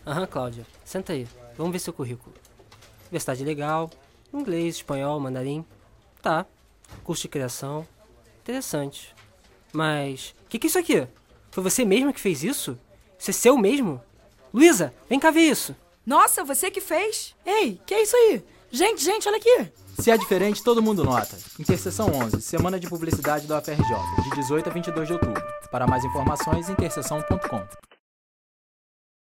Aham, Cláudia. Senta aí. Vamos ver seu currículo. Universidade legal, inglês, espanhol, mandarim. Tá. Curso de criação. Interessante. Mas, o que é isso aqui? Foi você mesmo que fez isso? Isso é seu mesmo? Luísa, vem cá ver isso. Nossa, você que fez? Ei, que é isso aí? Gente, olha aqui. Se é diferente, todo mundo nota. Interseção 11, Semana de Publicidade da UFRJ, de 18 a 22 de outubro. Para mais informações, interseção.com.